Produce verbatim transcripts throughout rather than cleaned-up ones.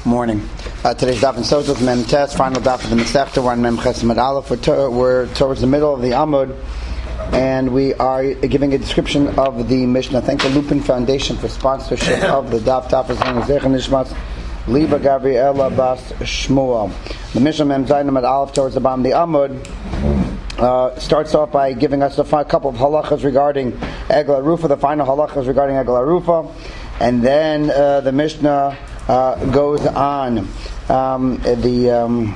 Morning. Uh, today's daf in Sotah Mem Tes, final daf of the Masechta. We're on Mem Ches Amud Aleph. We're, to, we're towards the middle of the Amud, and we are giving a description of the Mishnah. Thank the Lupin Foundation for sponsorship of the daf. Daf is on Zecher Nishmas Liba Gabriela Bas Shmuel. The Mishnah Mem Zayin Amud Aleph towards the bottom of the Amud uh, starts off by giving us a fi- couple of halachas regarding Egla Rufa, the final halachas regarding Egla Rufa, and then uh, the Mishnah Uh, goes on. Um, the um,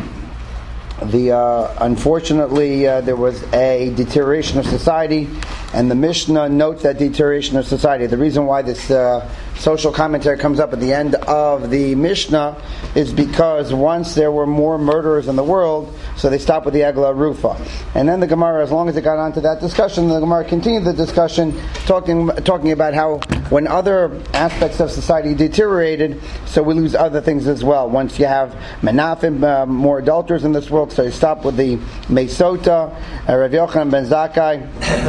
the uh, unfortunately uh, there was a deterioration of society, and the Mishnah notes that deterioration of society. The reason why this uh, social commentary comes up at the end of the Mishnah is because once there were more murderers in the world, so they stopped with the Egla Rufa. And then the Gemara, as long as it got onto that discussion, the Gemara continued the discussion, talking talking about how when other aspects of society deteriorated, so we lose other things as well. Once you have menafim, uh, more adulterers in this world, so you stop with the Mesota. Uh, Rav Yochanan ben Zakkai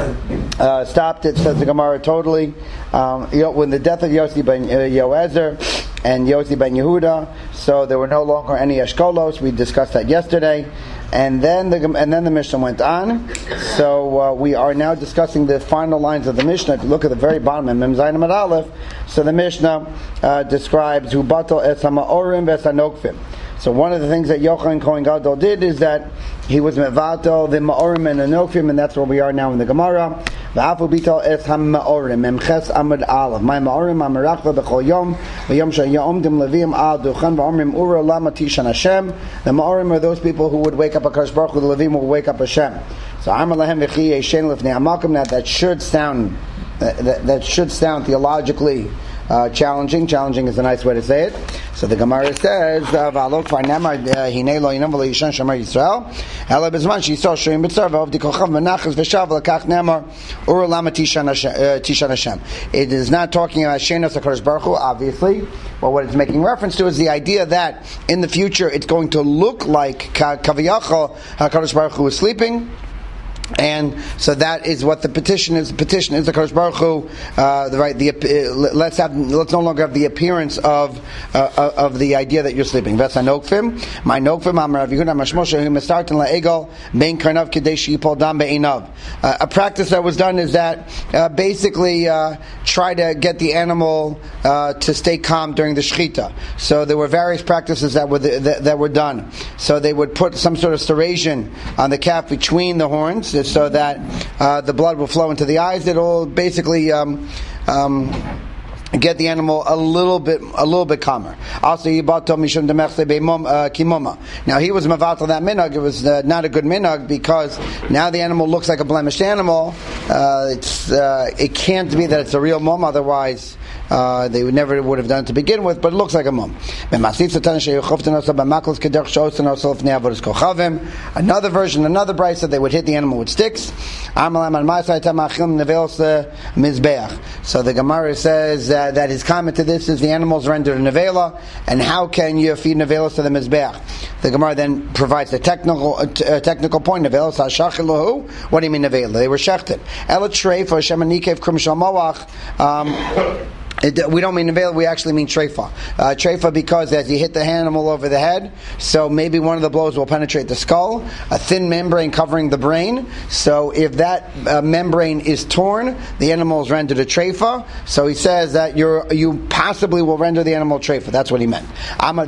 uh, stopped it, says the Gemara, totally. Um, when the death of Yossi ben uh, Yoezer and Yossi ben Yehuda, so there were no longer any Eshkolos. We discussed that yesterday. And then the and then the Mishnah went on. So uh, we are now discussing the final lines of the Mishnah. If you look at the very bottom in Mem Zayin Amud Aleph, so the Mishnah uh, describes Hu batal es ha'ma'orim v'es ha'nokfim. So one of the things that Yochanan Kohen Gadol did is that he was mevatel the ma'orim and the nokfim, and that's where we are now in the Gemara. V'afu bital es ha'ma'orim memches Amud Aleph. My ma'orim amarachla b'chol yom v'yom sheyomdim leviim al duchan v'omrim ura lama tishan Hashem. The ma'orim are those people who would wake up a Kadosh Baruch Hu. The Levim will wake up Hashem. So Amar lahem v'chi yeshen lifnei hamakom. Now that should sound that, that, that should sound theologically Uh, challenging. Challenging is a nice way to say it. So the Gemara says, "V'alok farnema hinei lo yinam v'lo yishan shomer Yisrael. Ela bezman sheYisrael shoyim b'tzar v'ovdi kolchav v'nachas v'shav l'kach nemar ur lama tishan Hashem." It is not talking about shenos HaKadosh Baruch Hu, obviously. But what it's making reference to is the idea that in the future it's going to look like kaviyachol HaKadosh Baruch Hu is sleeping. And so that is what the petition is. The petition is the Kadosh Baruch Hu, uh, the right. The uh, let's have let's no longer have the appearance of uh, of the idea that you're sleeping. That's a nokfim. My nokfim. Amar Rav Yehuda Mashmoshe Hu Mestartin LaEgel Bein Karnav Kadesh Yipol Dam Be'inav. A practice that was done is that uh, basically uh, try to get the animal uh, to stay calm during the shechita. So there were various practices that were the, that, that were done. So they would put some sort of serration on the calf between the horns, so that uh, the blood will flow into the eyes. It'll basically um, um, get the animal a little bit, a little bit calmer. Also, Yibato Mishum Demechse Kimoma. Now he was mavatal that minhag. It was uh, not a good minhag because now the animal looks like a blemished animal. Uh, it's uh, it can't be that it's a real mum. Otherwise, Uh, they would never would have done it to begin with, but it looks like a mum. Another version, another brayso said they would hit the animal with sticks. So the Gemara says uh, that his comment to this is the animals rendered a nevela, and how can you feed nevelas to the mizbeach? The Gemara then provides the technical uh, technical point. Nevelas hashachilahu. What do you mean nevela? They were shechted. Ela treif or shemanikev krum shal moach. It, we don't mean nevela, we actually mean treifa. Uh, treifa because as you hit the animal over the head, so maybe one of the blows will penetrate the skull, a thin membrane covering the brain. So if that uh, membrane is torn, the animal is rendered a treifa. So he says that you're, you possibly will render the animal treifa. That's what he meant. And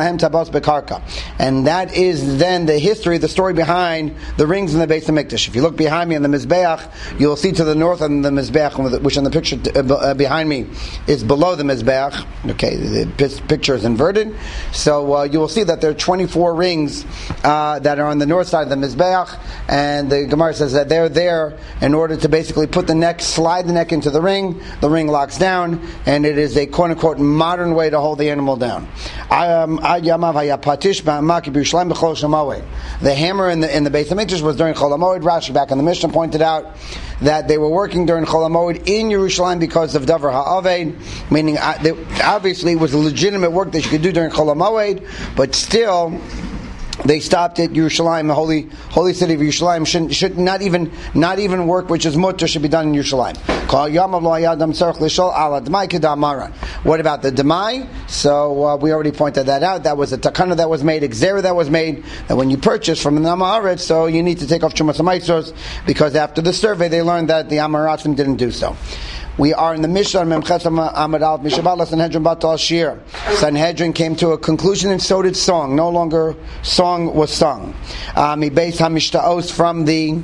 that is then the history, the story behind the rings in the Beis HaMikdash. If you look behind me in the Mizbeach, you'll see to the north of the Mizbeach, which in the picture uh, behind me is below the Mizbeach. Okay, the picture is inverted. So uh, you will see that there are twenty-four rings uh, that are on the north side of the Mizbeach, and the Gemara says that they're there in order to basically put the neck, slide the neck into the ring. The ring locks down, and it is a quote-unquote modern way to hold the animal down. Um, the hammer in the in the Beis HaMikdash was during Chol HaMoed. Rashi back in the Mishnah pointed out that they were working during Chol HaMoed in Yerushalayim because of Davar HaAved, meaning uh, they, obviously it was a legitimate work that you could do during Chol HaMoed, but still they stopped at Yerushalayim, the holy holy city of Yerushalayim. Should, should not even not even work which is mutter should be done in Yerushalayim. What about the demai? So uh, we already pointed that out. That was a takana that was made, a gzera that was made, that when you purchase from the Amaretz, so you need to take off Chumas HaMaisos, because after the survey they learned that the Amaratzim didn't do so. We are in the Mishnah, Memches Amud Aleph, Mishabala Sanhedrin Batal Shir. Sanhedrin came to a conclusion, and so did song. No longer song was sung. Um, he based Hamishtaos from the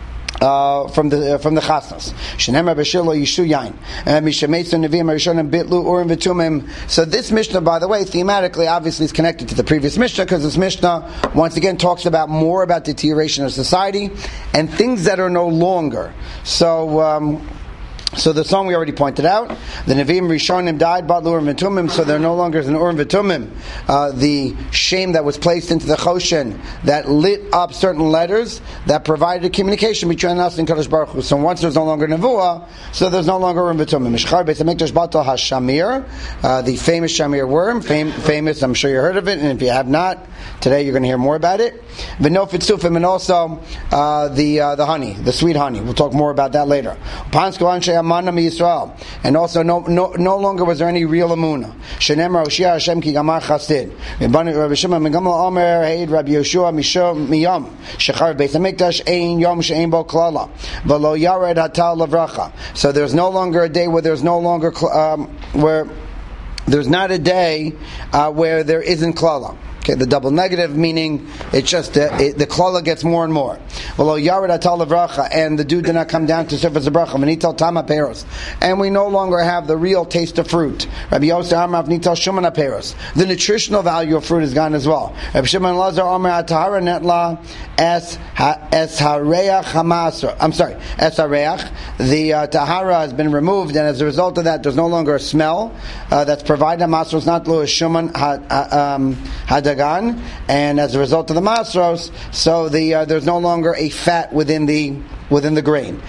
Uh, from the uh, from the chasnas. Shenemar b'shilo yishu yain. Mishameitzu neviim harishonim bitlu urim v'tumim. So this Mishnah, by the way, thematically, obviously, is connected to the previous Mishnah, because this Mishnah once again talks about more about deterioration of society and things that are no longer. So. Um, So the song we already pointed out, the Nevi'im Rishonim died, Bat Urim V'tumim, so there no longer is an Urim V'tumim, uh, the shame that was placed into the Choshen that lit up certain letters that provided a communication between us and Kadosh Baruch Hu. So once there's no longer Nevuah, so there's no longer Urim V'tumim. Mishchar Beis HaMikdash Batal HaShamir, uh, the famous Shamir worm, fam- famous, I'm sure you heard of it, and if you have not, today you're going to hear more about it. V'nof Tzufim, and also uh, the uh, the honey, the sweet honey. We'll talk more about that later. Pansko Anshe Amanam Yisrael, and also no, no no longer was there any real Amunah. Shenemar Oshia Hashem Ki Gamar Chassid. Rabbi Shimon Ben Gamliel Omer Heid Rabbi Yoshua Mishom Miyam Shechar Beis Hamikdash Ein Yom She'ein Bo Klala V'lo Yared Hatal Lavracha. So there's no longer a day where there's no longer um, where there's not a day uh, where there isn't klala. Okay, the double negative, meaning it's just uh, it, the klala gets more and more. Well, yared atal levracha, and the dew did not come down to surface the bracha. V'nital tama peros, and we no longer have the real taste of fruit. Rabbi Yosef Amar v'nital shumana peros. The nutritional value of fruit is gone as well. Rabbi Shimon Lazar Amar atahara netla es es hareach hamasra. I'm sorry, es hareach. The uh, tahara has been removed, and as a result of that, there's no longer a smell uh, that's provided. Masra is not lo shuman um, had. And as a result of the masros, so the uh, there's no longer a fat within the within the grain.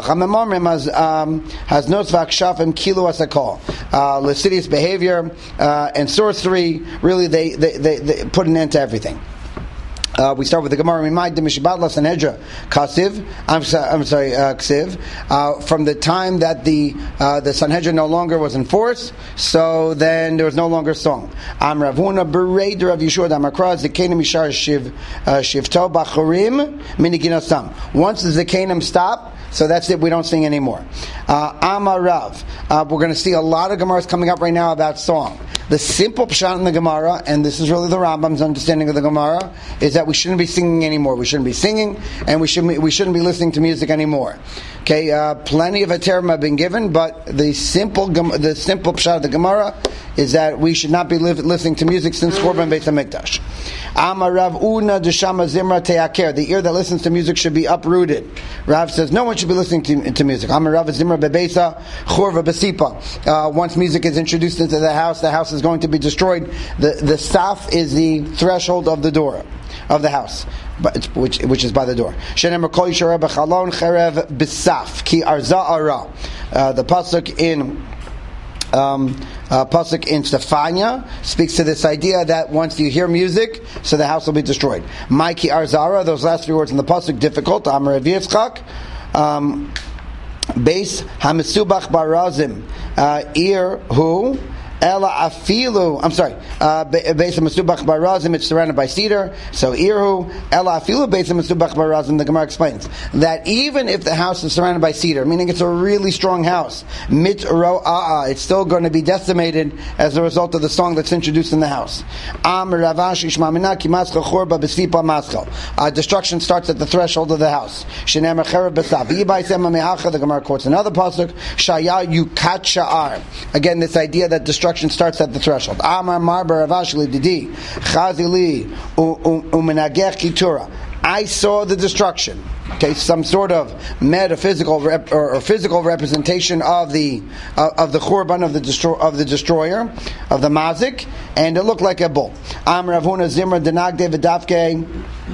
Has no svakshafim kilo asakol. Lascivious behavior uh, and sorcery. Really, they, they, they, they put an end to everything. Uh, we start with the Gemara. Remind the Mishibatla Sanhedra Kasiv. I'm sorry, I'm sorry, uh, Ksiv. Uh, from the time that the uh, the Sanhedrin no longer was in force, so then there was no longer song. Am Ravuna Bereder of Yeshua Damakra Zekanim Mishar Shiv Shivto Bachurim Miniginasam. Once the Zekanim stop, so that's it. We don't sing anymore. Uh, Amarav. Uh, we're going to see a lot of Gemaras coming up right now about song. The simple pshat in the Gemara, and this is really the Rambam's understanding of the Gemara, is that we shouldn't be singing anymore. We shouldn't be singing, and we shouldn't be, we shouldn't be listening to music anymore. Okay, uh, plenty of Aterim have been given, but the simple the simple pshat of the Gemara is that we should not be li- listening to music since Korban Beis Hamikdash. Amar Rav Una Deshama Zimra Teaker. The ear that listens to music should be uprooted. Rav says no one should be listening to, to music. Amar Rav Zimra Bebeisa Chorva Besipa. Uh, once music is introduced into the house, the house is going to be destroyed. The the saf is the threshold of the door of the house, but which which is by the door. Shenemar Kol Yishareh B'Chalon Cherev B'Saf Ki Arza Ara. The pasuk in. Um, uh, pasuk in Stefania speaks to this idea that once you hear music, so the house will be destroyed. Maiki Arzara, those last three words in the pasuk difficult. Amar Rav Yitzchak, um, base Hamisubach Barazim, uh, ear who. Ela afilu. I'm sorry. Beis Masubach Barazim. It's surrounded by cedar. So irhu. Ela afilu Beis Masubach Barazim. The Gemara explains that even if the house is surrounded by cedar, meaning it's a really strong house, mit ro'a'a, it's still going to be decimated as a result of the song that's introduced in the house. Am Ravash Ishmamina Kimaschal Chorba B'Svipa Maschal. Destruction starts at the threshold of the house. Shenemar Cherev B'Sav. Yibaisem Me'acha. The Gemara quotes another pasuk. Shaya Yukat Sha'ar. Again, this idea that destruction starts at the threshold. Amar Marbar Avashli Didi Chazili Umenagech Kitura. I saw the destruction. Okay, some sort of metaphysical rep, or, or physical representation of the uh, of the Churban of the destro- of the destroyer of the Mazik, and it looked like a bull. Amar Ravuna Zimra Denagde V'Dafke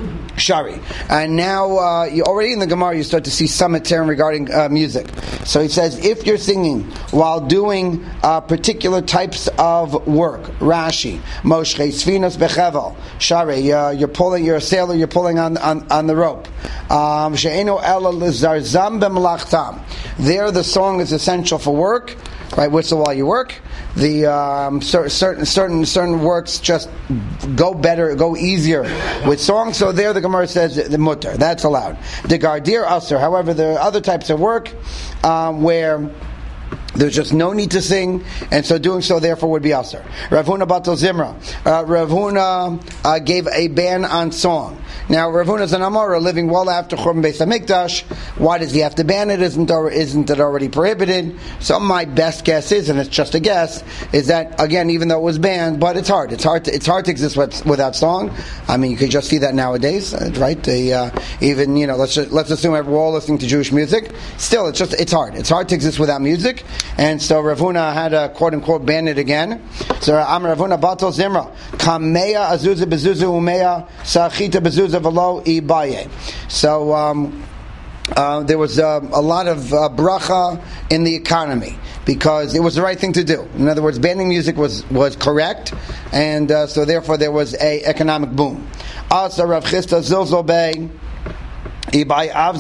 Shari. And now, uh, you already in the Gemara, you start to see some term regarding uh, music. So he says, if you're singing while doing uh, particular types of work, Rashi, Moshe, Sfinos Bechevel, Shari, uh, you're pulling, you're a sailor, you're pulling on, on, on the rope. Um, She'eno ela lizarzam b'melachtam. There the song is essential for work, right? Whistle while you work. The um, certain certain certain works just go better, go easier with songs. So there, the Gemara says the mutter, that's allowed. The gardir aser. However, there are other types of work um, where there's just no need to sing, and so doing so therefore would be aser. Rav Huna Batel Zimra. Uh, Rav Huna uh, gave a ban on song. Now, Rav Huna is an Amora living well after Churban Beis Hamikdash. Why does he have to ban it? Isn't, isn't it already prohibited? So my best guess is, and it's just a guess, is that, again, even though it was banned, but it's hard. It's hard to, it's hard to exist with, without song. I mean, you could just see that nowadays, right? The, uh, even, you know, let's just, let's assume we're all listening to Jewish music. Still, it's just, it's hard. It's hard to exist without music. And so Rav Huna had to, quote-unquote, ban it again. So Amar Rav Huna Batel Zimra. Kameya azuza bezuza umeya sa'achita bezuza v'lo ibaye. So um, uh, there was uh, a lot of uh, bracha in the economy because it was the right thing to do. In other words, banning music was, was correct, and uh, so therefore there was a economic boom. Also, Rav Chisda Zilzol Bey. Uh, Rav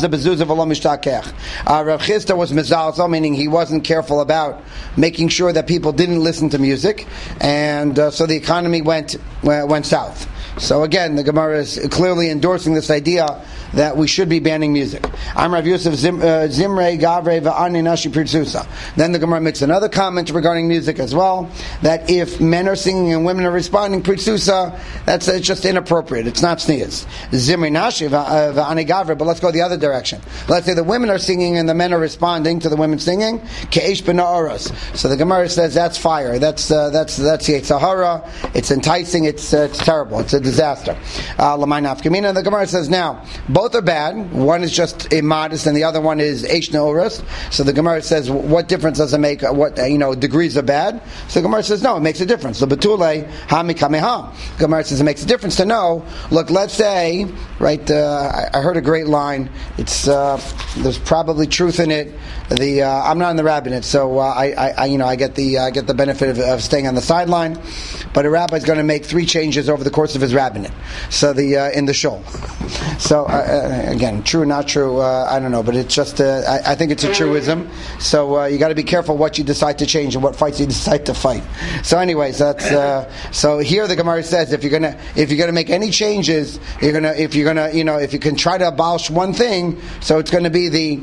Chisda was mezalzel, meaning he wasn't careful about making sure that people didn't listen to music, and uh, so the economy went went south. So again, the Gemara is clearly endorsing this idea that we should be banning music. I'm Rav Yosef Zimrei Gavre Va'ani Nashi Pirtzusa. Then the Gemara makes another comment regarding music as well, that if men are singing and women are responding Pirtzusa, that's it's just inappropriate. It's not sneeze. Zimrei Nashi Va'ani Gavre, but let's go the other direction. Let's say the women are singing and the men are responding to the women singing. Ke'esh b'na'aros. So the Gemara says that's fire. That's uh, that's that's Yetzer Hara. It's enticing. It's uh, it's terrible. It's a disaster. Uh, L'may nafkamina. The Gemara says now both are bad. One is just immodest, and the other one is eish na'oros. So the Gemara says, what difference does it make? What you know, degrees are bad. So the Gemara says, no, it makes a difference. The betule hamikameha. The Gemara says it makes a difference to know. Look, let's say, right? Uh, I, I heard a great line. It's uh, there's probably truth in it. The uh, I'm not in the rabbinate, so uh, I, I, you know, I get the uh, get the benefit of, of staying on the sideline. But a rabbi is going to make three changes over the course of his rabbinate. So the uh, in the shul. So uh, again, true or not true, uh, I don't know, but it's just uh, I, I think it's a truism. So uh, you got to be careful what you decide to change and what fights you decide to fight. So, anyways, that's uh, so here the Gemara says if you're gonna if you're gonna make any changes, you're gonna if you're gonna you know if you can try to abolish one thing, so it's going to be the.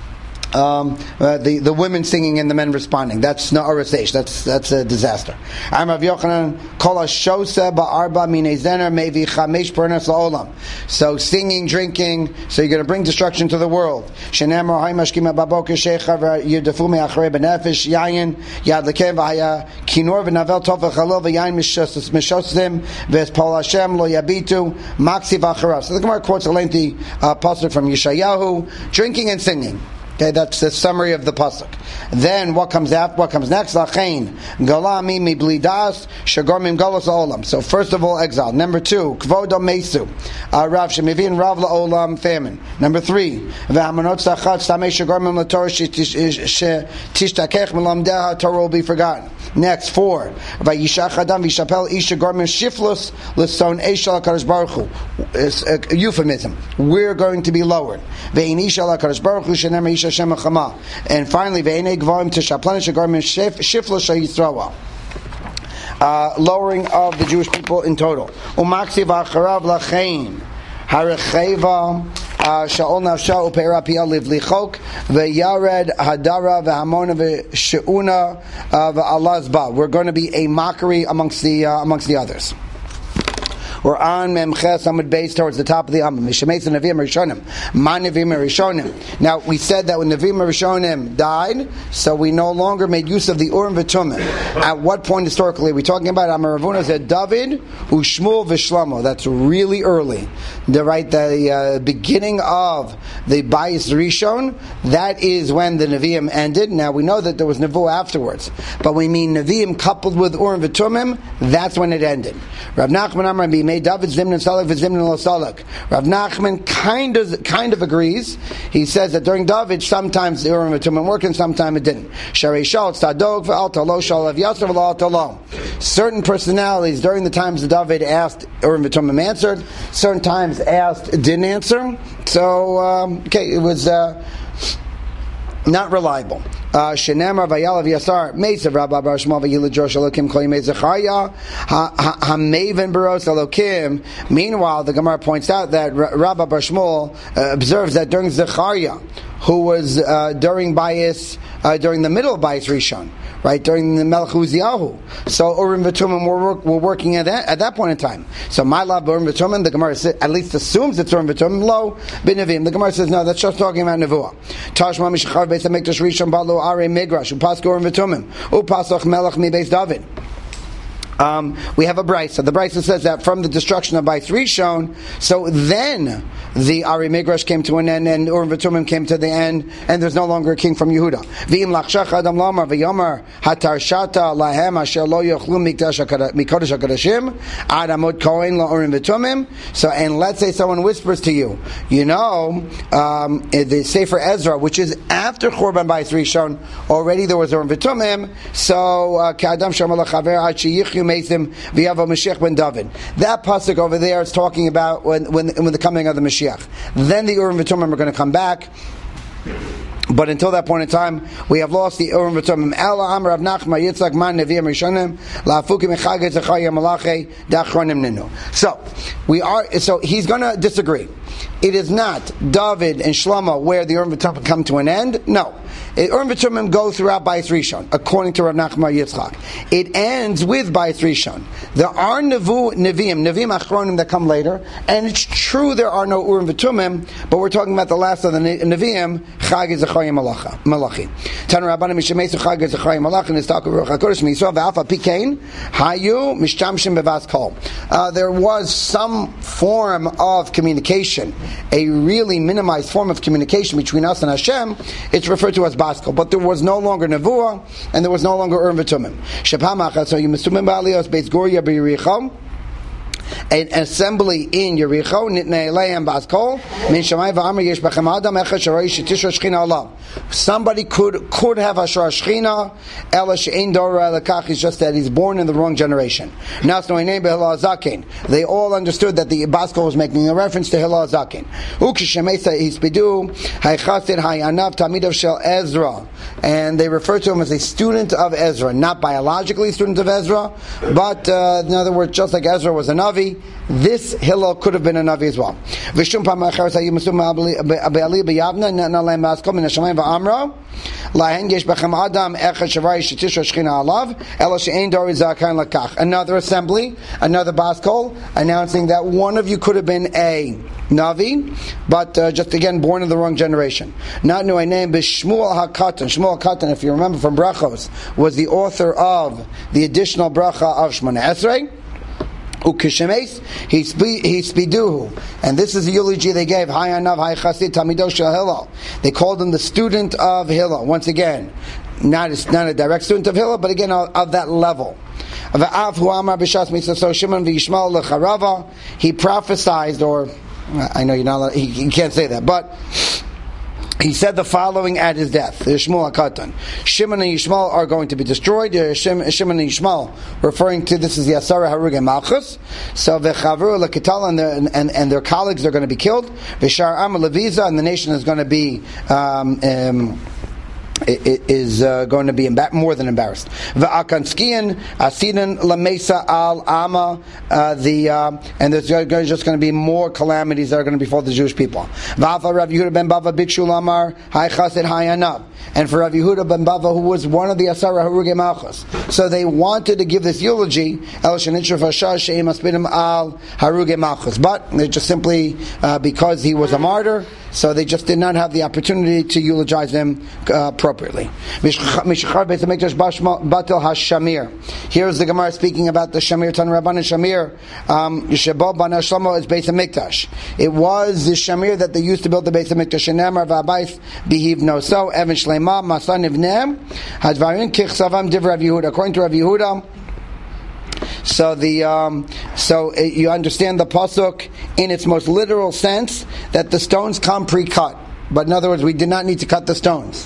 Um, uh, the the women singing and the men responding. That's na'aros eish. That's that's a disaster. I'm Rav Yochanan kol hashoseh ba'arba minei zener mevi chamesh pernas la'olam. So singing, drinking. So you're going to bring destruction to the world. Shenemar hay mashkima baboker shecha v'yirdafu me'achrei benefesh yayin yad lekev v'haya kinor v'navel tov v'chalil v'yayin mishosim v'espol Hashem lo yabitu maksi v'acharav. So the Gemara quotes a lengthy uh, pasuk from Yeshayahu: drinking and singing. Okay, that's the summary of the pasuk. Then what comes after? What comes next? Lachein galami mi blidas shagormim galos olam. So first of all, exile. Number two, kvodo mesu, rav shemivin rav laolam, famine. Number three, ve'amanot sachat samei shagormim latorah tishtakech melamdeha, Torah will be forgotten. Next, four, vayishach adam v'yishapel ish shagormim shiflus l'son eshal hakadosh baruch hu. It's a euphemism. We're going to be lowered. Ve'in ishal hakadosh baruch hu shenem ish. And finally, uh, lowering of the Jewish people in total. Shaol nafsha upeira pia livlichok ve'yared hadara ve'hamona ve'sheuna ve'alazba. We're going to be a mockery amongst the uh, amongst the others. We're on Memches Amud Beis towards the top of the Amud. Mishemetz Neviim Rishonim. Ma Neviim Rishonim. Now we said that when Neviim Rishonim died, so we no longer made use of the Urim v'Tumim. At what point historically are we talking about? Amar Ravuna said David Ushmuel v'Shlomo. That's really early. The right the uh, beginning of the Bayis Rishon. That is when the Neviim ended. Now we know that there was Nevuah afterwards, but we mean Neviim coupled with Urim v'Tumim. That's when it ended. Rav Nachman Amar made David Zimnan Salak v'Zimnan lo Salak. Rav Nachman kind of kind of agrees. He says that during David, sometimes the Urim v'Tumim worked and sometimes it didn't. Sharei Shal Tzadok v'Al Talo Shal Av Yasser v'Al Talo. Certain personalities during the times of David asked, Urim v'Tumim answered. Certain times asked, didn't answer. So um, okay, it was uh, not reliable. Shenemar vayalav yasar meisav Rabba Bar Shmuel v'Yilad Josh Elokim Kol Yimei Zechariah haMaven Baros Elokim. Meanwhile, the Gemara points out that Rabba Bar Shmuel uh, observes that during Zechariah, who was uh, during Bayis, uh, during the middle of Bayis Rishon, right, during the Melech Uziyahu. So Urim v'Tumim were, were working at that at that point in time. So my love Urim v'Tumim, the Gemara at least assumes it's Urim v'Tumim. Lo b'Nevim. The Gemara says no, that's just talking about Nevuah. Tashma mishachar beis hamikdash Rishon balu are migrash upask Urim v'Tumim upasach Melech mi beis David. Um, we have a brisa. The brisa says that from the destruction of Bayis Rishon, so then the Ari Migrash came to an end and Urim v'Tumim came to the end, and there's no longer a king from Yehuda. V'im lachshach adam lamar v'yomar hatarshata lahem asher lo yochlu mikodesh hakadashim ad amod kohen la Urim v'Tumim. So, and let's say someone whispers to you, you know, um, the Sefer Ezra, which is after Churban Bayis Rishon, already there was Urim v'Tumim. So, k'adam shamal chaver ad sheyichyu Mesim v'yavo Mashiach ben David. That pasuk over there is talking about when, when, when the coming of the Mashiach. Then the Urim v'Tumim are going to come back. But until that point in time, we have lost the Urim v'Tumim. Ela Amar Rav Nachman Yitzchak Man Neviim Rishonim La'afukim Echaget Zechariah Malachi Dachronim Ninu. So we are. So he's going to disagree. It is not David and Shlomo where the Urim v'Tumim come to an end. No. Urim v'Tumim go throughout Bayis Rishon, according to Rav Nachman Yitzchak. It ends with Bayis Rishon. There are Nevu, Neviim, Neviim Achronim that come later, and it's true there are no Urim v'Tumim, but we're talking about the last of the Neviim, Chag Zechariah Malachi. Tan Rabbanim Mishemesu Chag Zechariah Malachi, Nistak Ruach HaKodesh Mi'Yisrael V'Alfa Pikein Hayu Mishtamshim Bevas Kol. There was some form of communication, a really minimized form of communication between us and Hashem. It's referred to as Baskal, but there was no longer Nevuah, and there was no longer Urim v'Tumim. Shapamachas, so you Mesumim Ba'alios Beis Goria B'Yericho, an assembly in Yericho, Nitnei Leim Baskol, Min Shammai V'Amar Yesh B'Chem Adam Echad Sharoi Shetisha Shechina Olav. Somebody could could have Ashar Shechina, Ela She'ein Dora Lekach, is just that he's born in the wrong generation. Nas Noinei B'Hillel Zaken. They all understood that the Baskol was making a reference to Hillel Zaken. Ukishemesa Hispidu Haychasid Hayanav Tamidav Shel Ezra, and they refer to him as a student of Ezra, not biologically a student of Ezra, but uh, in other words, just like Ezra was a Navi, this Hillel could have been a Navi as well. V'shum pa'machar sayi musum ba'ali b'yavna na'alem ba'askom min hashamayim va'amra lahen yesh b'chem adam echad shavari shetisha shchina alav ela she'ein dori zakan lakach. Another assembly, another Baskol, announcing that one of you could have been a Navi, but uh, just again born in the wrong generation. Not knew a name, but Shmuel HaKatan. Shmuel HaKatan, if you remember from Brachos, was the author of the additional bracha of Shmoneh Esrei. Ukishemes, he spiduhu, and this is the eulogy they gave. Hayanav Haychasid Tamido Shel Hillel. They called him the student of Hillel. Once again, not a, not a direct student of Hillel, but again of, of that level. He prophesied, or I know you're not. He, he can't say that, but he said the following at his death: Shmuel HaKatan, Shimon and Yishmael are going to be destroyed. Shimon, Shimon and Yishmael, referring to this is the Asara Harugei Malchus. So v'chavru lekitala, and their and, and their colleagues are going to be killed. V'shar am leviza, and the nation is going to be. Um, um, is uh, going to be embar- more than embarrassed. V'akanskian asidan lamesa al ama, the uh, and there's just going to be more calamities that are going to befall the Jewish people. V'afa Rav Yehuda ben Bava bikshu lamar haychasid hayanav, and for Rav Yehuda ben Bava, who was one of the Asara Harugei Malchus, so they wanted to give this eulogy el shenitzruf hashash she'im aspidim al Harugei Malchus, but they just simply uh, because he was a martyr, so they just did not have the opportunity to eulogize him uh, appropriately. Here's the Gemara speaking about the Shamir, Tan Rabban and Shamir. Shebo Bana Shlomo is Beis HaMikdash. It was the Shamir that they used to build the Beis HaMikdash. Shenamar v'abayis bihiv no. So Evan Shleima Masan Ivnem Hadvarin Kichsavam Div Rav Yehuda. According to Rav Yehuda, so the um, So uh, you understand the pasuk in its most literal sense that the stones come pre-cut. But in other words, we did not need to cut the stones.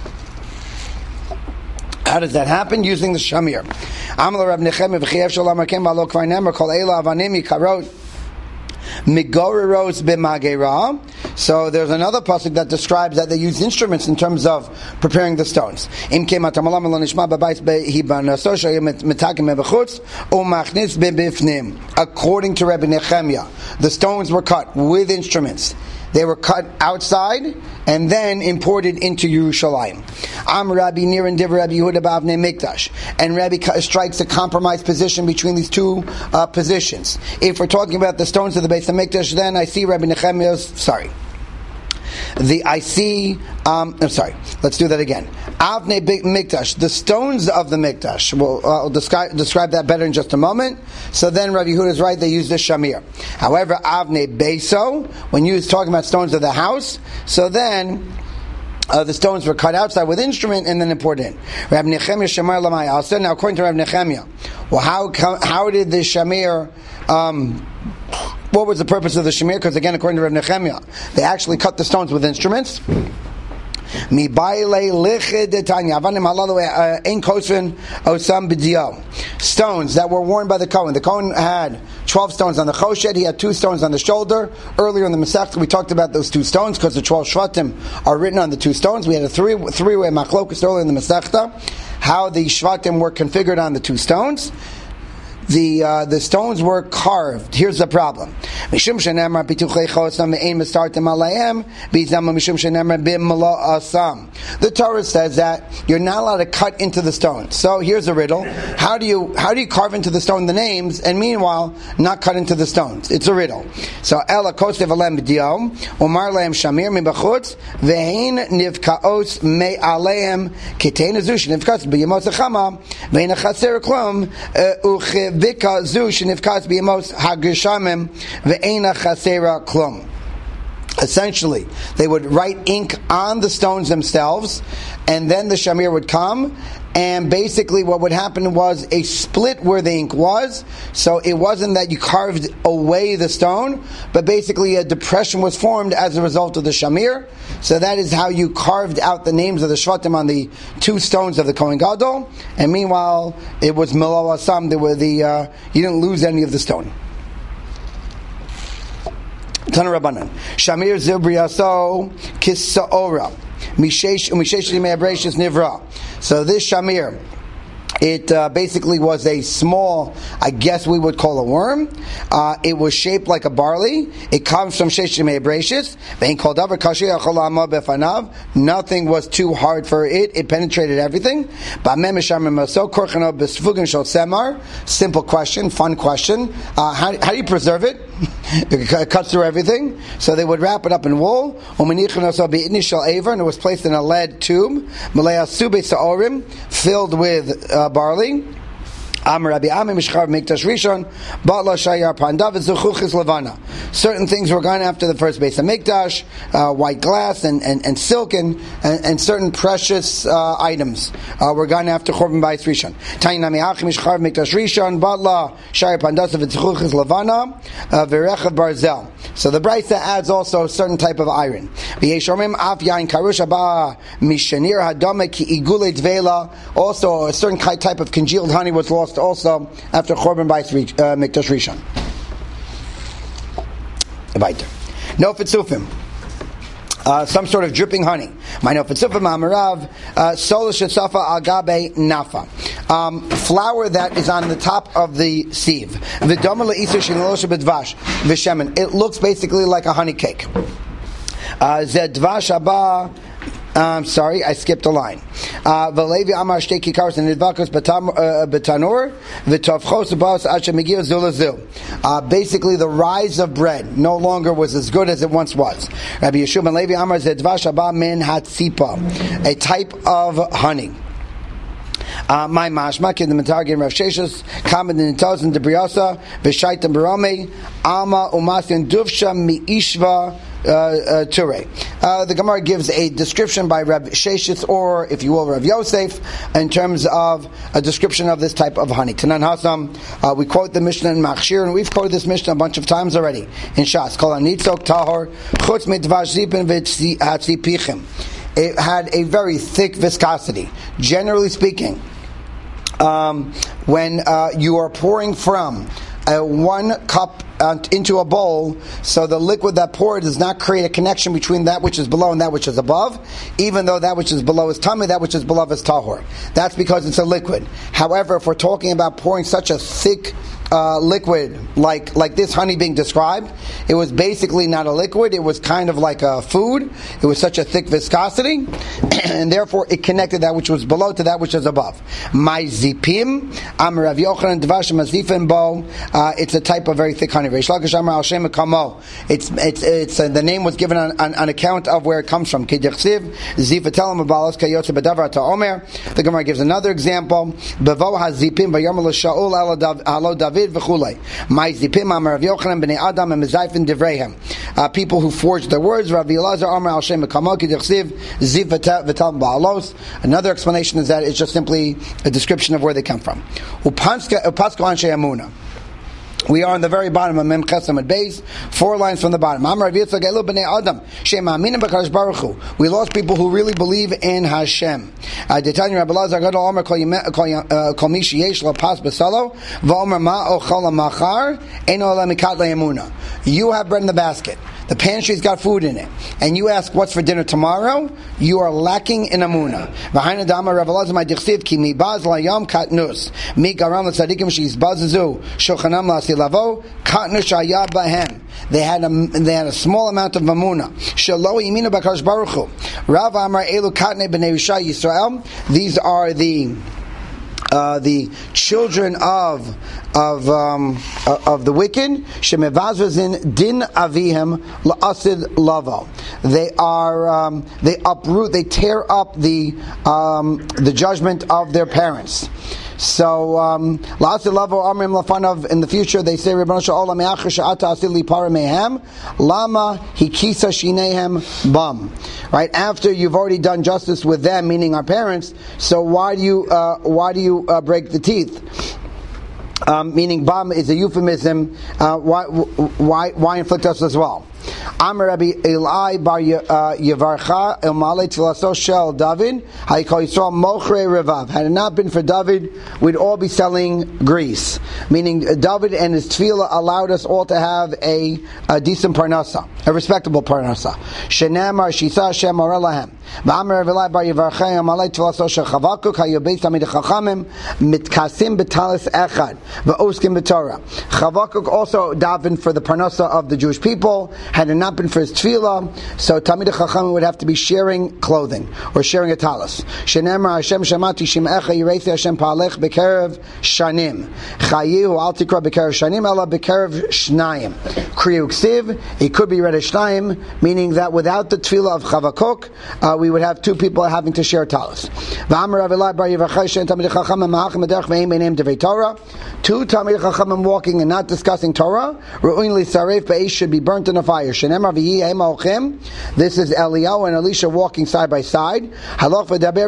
How does that happen? Using the shamir. Amar Rav Nechemia v'chiev shalom hakem v'alo kvar nemer kol eila avanim yikarot migoreros b'magera. So there's another pasuk that describes that they use instruments in terms of preparing the stones. Im kemat amalam lo nishma b'bayis behibanos shayim metakim b'chutz u'machnis b'bifnim. According to Rabbi Nechemia, the stones were cut with instruments. They were cut outside and then imported into Yerushalayim. Am Rabbi Nir and Div Rabbi Yehuda b'Avnei Mikdash. And Rabbi strikes a compromise position between these two uh, positions. If we're talking about the stones of the Beis HaMikdash, then I see Rabbi Nechemia's, sorry. The I see. Um, I'm sorry. Let's do that again. Avnei Mikdash, the stones of the Mikdash. We'll, uh, I'll describe, describe that better in just a moment. So then, Rabbi Yehuda is right. They use the shamir. However, Avnei Beiso, when you was talking about stones of the house, so then. Uh, the stones were cut outside with instrument and then imported in. Rabbi Nechemia Shamar Lamai Asa. Now, according to Rabbi Nechemia, well, how how did the shamir? Um, what was the purpose of the shamir? Because again, according to Rabbi Nechemia, they actually cut the stones with instruments. Stones that were worn by the Kohen. The Kohen had twelve stones on the choshed. He had two stones on the shoulder. Earlier in the Masechta, we talked about those two stones because the twelve shvatim are written on the two stones. We had a three three way machlokus earlier in the Masechta, how the shvatim were configured on the two stones. The uh, the stones were carved. Here's the problem. The Torah says that you're not allowed to cut into the stone. So here's a riddle. How do you how do you carve into the stone the names and meanwhile not cut into the stones? It's a riddle. So Ela kosev alem b'diom umar lehem shamir mibachutz ve'ein nivkaos me'alehem kitein azush nivkaos b'yemos achama ve'ein achaser klum uche Vika zu shenivkas b'yemos hageshamim ve'ena chasera klum. Essentially, they would write ink on the stones themselves, and then the shamir would come, and basically what would happen was a split where the ink was, so it wasn't that you carved away the stone, but basically a depression was formed as a result of the shamir. So that is how you carved out the names of the shvatim on the two stones of the Kohen Gadol, and meanwhile it was Milo Asam, they were the, uh, you didn't lose any of the stone. Tana Rabbanan. Shamir Zibriyaso Kisaora. Mishesh Mishesh Me'abreshis Nivra. So this Shamir, it uh, basically was a small, I guess we would call a worm. Uh, it was shaped like a barley. It comes from Sheshim Ebrashis. Nothing was too hard for it. It penetrated everything. Simple question, fun question. Uh, how, how do you preserve it? It cuts through everything. So they would wrap it up in wool. And it was placed in a lead tube. Filled with uh, barley. Am Rabbi Ami Mishchar Mikdash Rishon, Batla Shayar Pandav Zuchuchis Levana. Certain things were gone after the first base of Mikdash, uh, white glass and, and, and silk and, and, and certain precious uh, items uh, were gone after Chorban Bayis Rishon. Tainami Hachi Mishchar Mikdash Rishon, Batla Shayar Pandav Zuchuchis Levana, Verechav Barzel. So the Brisa adds also a certain type of iron. V'yeshomim af yain karush haba mishanir hadome ki igule dvela. Also, a certain type of congealed honey was lost also after Chorban Bayis uh, Mikdash Rishon. Weiter. No fitzufim. Uh, some sort of dripping honey. My no fitzufim amarav solish safa agabe nafa. Um, flour that is on the top of the sieve. V'domar le'iser shenilosha b'dvash v'shemen. It looks basically like a honey cake. Zed dvash haba. I'm sorry, I skipped a line. V'levi amar shtei kikaros and nidvakos betanur v'tovchos abos asher megir zulazil. Basically, the rise of bread no longer was as good as it once was. Rabbi Yeshua ben Levi amar zedvash haba min hatzipa, a type of honey. Uh, my mashma kid the Matargim Rav Sheshus Kamad in Tozin de Briasa V'shaitam Barame Alma Umasyan Duvsha Mi Ishva uh, uh, Ture. Uh, the Gemara gives a description by Rav Sheshitz, or if you will, Rav Yosef, in terms of a description of this type of honey. Tanan Hasam, uh, we quote the Mishnah in Machshir, and we've quoted this Mishnah a bunch of times already in Shas. Kol hanitzok tahor chutz mitvash zipin v'tzipichim. It had a very thick viscosity. Generally speaking, um, when uh, you are pouring from uh, one cup uh, into a bowl, so the liquid that poured does not create a connection between that which is below and that which is above, even though that which is below is tummy, that which is below is tahor. That's because it's a liquid. However, if we're talking about pouring such a thick Uh, liquid like like this honey being described, it was basically not a liquid, it was kind of like a food. It was such a thick viscosity, and therefore it connected that which was below to that which is above. My zipim, Amar Rav Yochanan Dvash Mazifim Bo, it's a type of very thick honey. Reish Lakish Amar Al Shem Kamo. It's it's it's uh, the name was given on, on, on account of where it comes from. Kedichsiv Zivatelam Abalos Kayotze Badavar Ta Omer. The Gemara gives another example. Bevo HaZipim Vayomel Shaul Alo David. My zipim Amar Rav Yochanan b'nei Adam and mezayfin divreihem. People who forged their words. Rav Elazar Amar Al Shem Kamo Kedichsiv Ziv V'Tal Ba'alos. Another explanation is that it's just simply a description of where they come from. Upaska Anshe Amuna. We are on the very bottom of Mem Chesam at base, four lines from the bottom. We lost people who really believe in Hashem. You have bread in the basket. The pantry's got food in it, and you ask what's for dinner tomorrow, you are lacking in amuna. They had a they had a small amount of amuna. These are the Uh, the children of of um, uh, of the wicked. Shemevazvazin din avihem la'asid lavo. They are um, they uproot, they tear up the um, the judgment of their parents. So, la'asid lavo amrim lafanav. In the future, they say, Rebbeinu Shalom me'achar she'ata asid li para mehem lama hikisa shinehem bam. Right after you've already done justice with them, meaning our parents. So why do you uh, why do you uh, break the teeth? Um, meaning bam is a euphemism. Uh, why why why inflict us as well? Amar Rabbi Eli bar Yevarcha El Malei Tfilaso Shel David Hayikol Yisrael Mochre Revav. Had it not been for David, we'd all be selling grease. Meaning David and his tefillah allowed us all to have a, a decent parnasa, a respectable parnasa. Shenamar Shisa Hashem Orelahem. V'Amar Rabbi Eli bar Yevarcha El Malei Tfilaso Shel Chavakuk Hayobeis Tamid Chachamim Mitkasim B'Talis Echad V'Oskim B'Torah. Chavakuk also davened for the parnasa of the Jewish people. Had it not been for his tefillah, so Talmid Chachamim would have to be sharing clothing or sharing a talis. Shenemar Hashem Shamati Shimecha Yireisi Hashem Pa'alech Bekerev Shanim Chayihu Al Tikra Bekerev Shanim Ela Bekerev Shnayim Kriyu Ksiv. It could be read as Shnayim, meaning that without the tefillah of Chavakuk, uh, we would have two people having to share a talis. V'Amar Rav Eli bar Yevarcha Shen Talmid Chachamim Ma'achim Aderech Ve'im Beineim Devei Torah. Two Talmid Chachamim walking and not discussing Torah. Ru'in Li Saref Be'esh should be burnt in a fire. This is Eliyahu and Elisha walking side by side. Now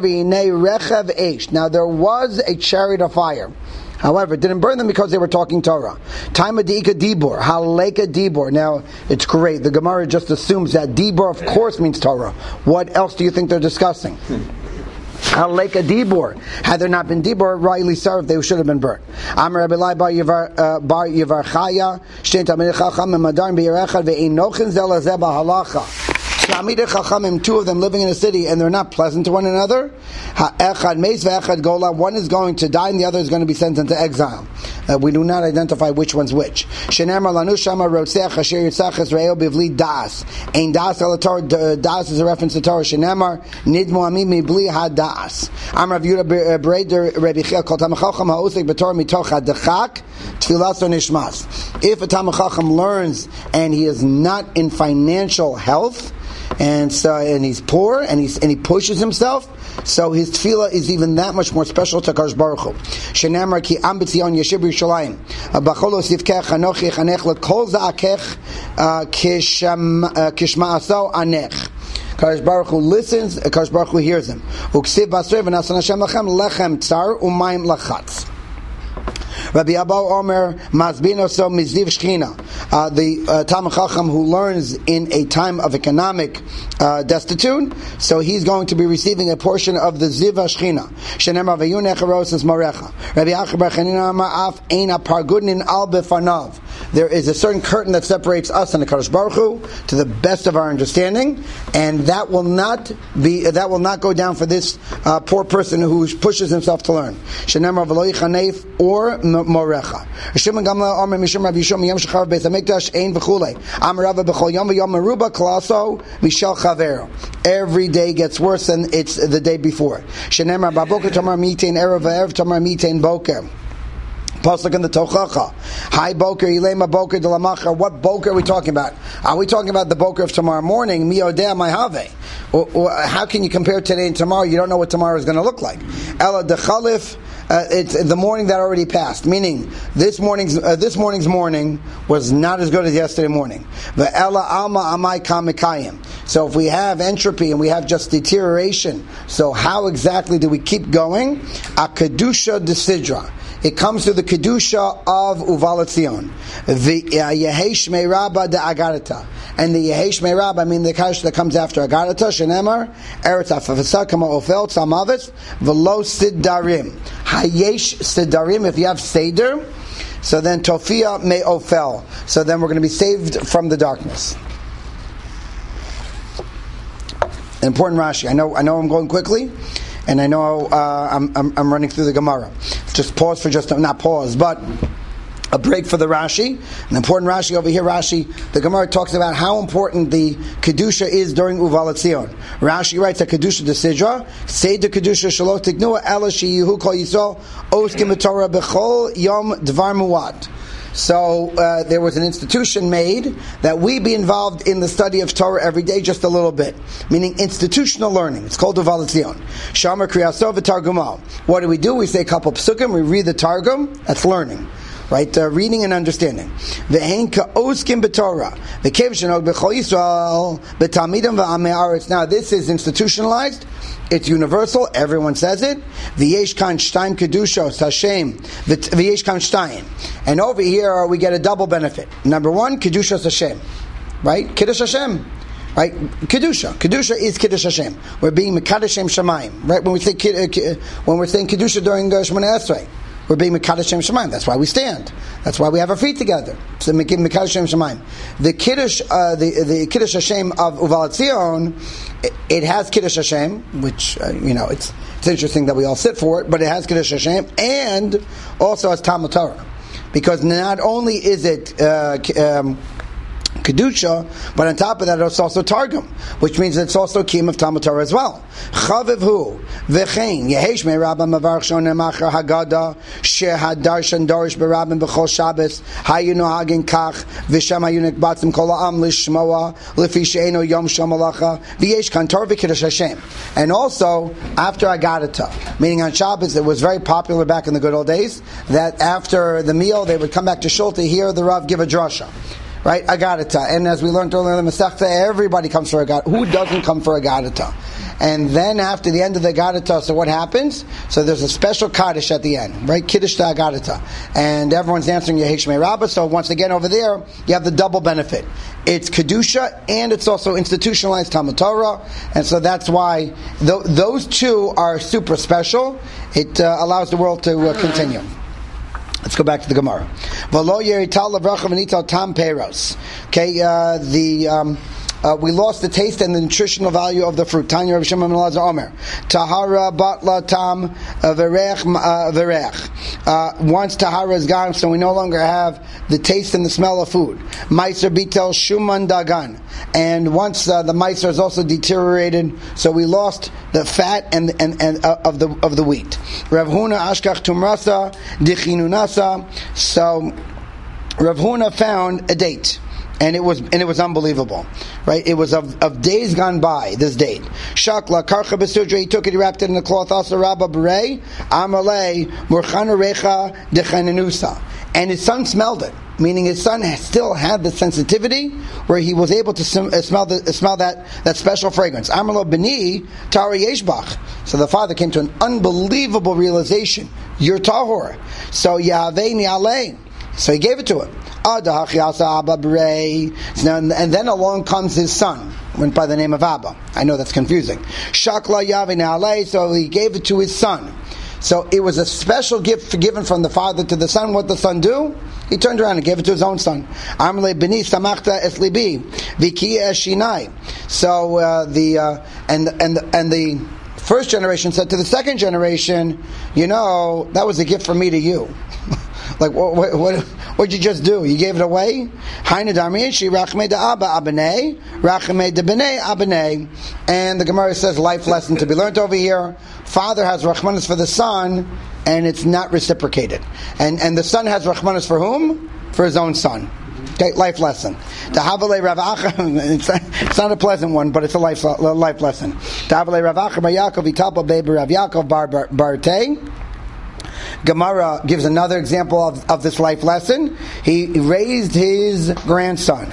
there was a chariot of fire. However, it didn't burn them because they were talking Torah. Time of Deika Dibor, Haleka Dibor. Now, it's great. The Gemara just assumes that Dibor, of course, means Torah. What else do you think they're discussing? Haleka Dibor. Had there not been Dibor, rightly served, they should have been burnt. Amar Rabbi Eli bar Yevarchaya, Shtein Talmidei Chachamim Madarim B'Yerechad Ve'inochin Zela Zeba Halacha. Talmidei Chachamim, two of them living in a city, and they're not pleasant to one another. Ha'echad Meis ve'echad Gola. One is going to die, and the other is going to be sent into exile. Uh, we do not identify which one's which. Shenemar Lanu Shama Rotzeach Asher Yitzachas Re'el Bivli Das. Ein Das El Torah. Das is a reference to Torah. Shenemar Nidmu Ami Mibli HaDas. Amar Rav Yehuda Breider Rabbi Chiel Kol Talmid Chacham Ha'osek B'Torah Mitoch HaDechak Tfilaso Nishmas. If a Talmid Chacham learns and he is not in financial health, and so and he's poor, and he's and he pushes himself. So his tefillah is even that much more special to Kadosh Baruch Hu. Shenamar ki am b'tzion yeshiv Yerushalayim b'chol osivkech anochi chanech lekol za'akech kishma'aso anech. Kadosh Baruch Hu listens, Kadosh Baruch Hu hears him. Uksiv basrei v'nasan Hashem lachem lechem tsar umayim lachatz. Rabbi Abba Omer Mazbino so Mizdiv Shechina, the uh, Talmid Chacham who learns in a time of economic uh, destitute, so he's going to be receiving a portion of the Ziva Shechina. Shenemar v'yunech arosas morecha. Rabbi Achabar Chanina Amar af ein apargudnin al befanav. There is a certain curtain that separates us and the Kadosh Baruch Hu to the best of our understanding, and that will not be that will not go down for this uh, poor person who pushes himself to learn. Shenemar v'lo yichanef or morecha. Shimon Gamla Omer Mishum Rabbi Yishom Yom Shechar Beis Hamikdash Ein v'chulei. Amar Rava b'chol Yom v'Yom Meruba Klaso Mishal Chavero. Every day gets worse than it's the day before. Shenemar Baboker Tamar Mitein Erev V'Erev Tamar Mitein Boker. Pasuk in the Tochacha. Hi Boker, Ilema Boker de la Machar. What Boker are we talking about? Are we talking about the Boker of tomorrow morning? Mi odea my have. Or, or how can you compare today and tomorrow? You don't know what tomorrow is going to look like. Ella de Chalif. Uh, it's the morning that already passed. Meaning, this morning's uh, this morning's morning was not as good as yesterday morning. Ve'ela alma amai kamikayim. So if we have entropy and we have just deterioration, so how exactly do we keep going? A kedusha desidra. It comes through the kedusha of Uval Tzion. The Yehesh Meiraba de Agarata. And the Yehesh Meiraba, I mean the Kaddish that comes after Agarata, Shenemar, Eretz Afavasa, Kama Ofel, Tzamavetz, Velo Sidarim. Hayesh Sidarim, if you have Seder, so then Tofia Me Ofel. So then we're going to be saved from the darkness. An important Rashi. I know, I know I'm going quickly. And I know uh, I'm, I'm, I'm running through the Gemara. Just pause for just, not pause, but a break for the Rashi. An important Rashi over here, Rashi, the Gemara talks about how important the Kedusha is during Uval Tzion. Rashi writes a Kedusha Desidra, say the Kedusha Shalot Tignua Ela Sheyihu Kol Yisrael Oskim B'Torah B'Chol Yom Dvar Muad. So uh, there was an institution made that we be involved in the study of Torah every day, just a little bit, meaning institutional learning. It's called Uval Tzion. Shamar Kriyasov Targumal. What do we do? We say a couple of psukim. We read the Targum. That's learning, right? Uh, reading and understanding. Ve'hen ka'oskim b'Torah. Ve'kev shenog b'chol Yisrael b'talmidim v'amei haaretz. Now this is institutionalized. It's universal. Everyone says it. V'yesh kan shtayim kedushos Hashem. V'yesh kan shtayim. And over here we get a double benefit. Number one, kedushos Hashem, right? Kiddush Hashem, right? Kedusha. Kedusha is Kiddush Hashem. We're being Mekadosh Shem Shamayim, right? When we think when we're saying Kedusha during uh, Shemoneh Esrei, we're being Mekadosh Shem Shamayim. That's why we stand. That's why we have our feet together. So Mekadosh Shem Shamayim. The Kiddush, uh, the the Kiddush Hashem of Uval Tzion, it, it has Kiddush Hashem, which uh, you know it's it's interesting that we all sit for it, but it has Kiddush Hashem and also has Talmud Torah, because not only is it uh, um, Kedusha, but on top of that it's also Targum, which means it's also Kiyum of Talmud Torah as well. Chaviv hu v'chein yehesh me'rabba mavarch shoneh machar haggadah shehadarshan dorish b'rabbim b'chol Shabbos hayu nohagin kach v'shem hayu nikbatzim kol ha'am lishmoa lefi she'eno yom shom malacha v'yesh kan Torah v'kiddush Hashem. And also after Agadata, meaning on Shabbos, it was very popular back in the good old days that after the meal they would come back to shul to hear the Rav give a drasha. Right, Agadata. And as we learned earlier in the Masechta, everybody comes for Agadata. Who doesn't come for Agadata? And then after the end of the Agadata, so what happens? So there's a special Kaddish at the end, right? Kiddush to Agadata. And everyone's answering Yehesh Me'Rabbah. So once again over there, you have the double benefit. It's Kedusha and it's also institutionalized Talmud Torah. And so that's why th- those two are super special. It uh, allows the world to uh, continue. Let's go back to the Gemara. Okay, uh, the um, uh, we lost the taste and the nutritional value of the fruit. Tanya Rabbi Shimon ben Elazar Omer. Tahara batla tam verech verech. Once tahara is gone, so we no longer have the taste and the smell of food. Meiser bitel shuman dagan. And once uh, the meiser is also deteriorated, so we lost the fat and and, and uh, of the of the wheat. Rav Huna ashkach tumrasa dichinunasa. So Rav Huna found a date. And it was and it was unbelievable, right? It was of, of days gone by. This date, Shakla Karcha Besudra. He took it, he wrapped it in the cloth. Also, Rabba Berei Amalei Murchana Recha Dechanenusa, and his son smelled it. Meaning his son still had the sensitivity where he was able to sm- uh, smell the, uh, smell that, that special fragrance. Amarlo Beni Tara Yeshbach. So the father came to an unbelievable realization: you're tahor. So Yahaveni Alei. So he gave it to him. So now, and then along comes his son, went by the name of Abba. I know that's confusing. Shakla Yavin Alei. So he gave it to his son. So it was a special gift given from the father to the son. What did the son do? He turned around and gave it to his own son. Amle beni samachta es libi v'ki eshinai. So uh, the uh, and and and the first generation said to the second generation, you know, that was a gift from me to you. Like what? What? What what'd you just do? You gave it away? And the Gemara says, life lesson to be learned over here. Father has rachmanis for the son, and it's not reciprocated. And and the son has rachmanis for whom? For his own son. Okay, life lesson. It's not a pleasant one, but it's a life life lesson. Gemara gives another example of, of this life lesson. He raised his grandson.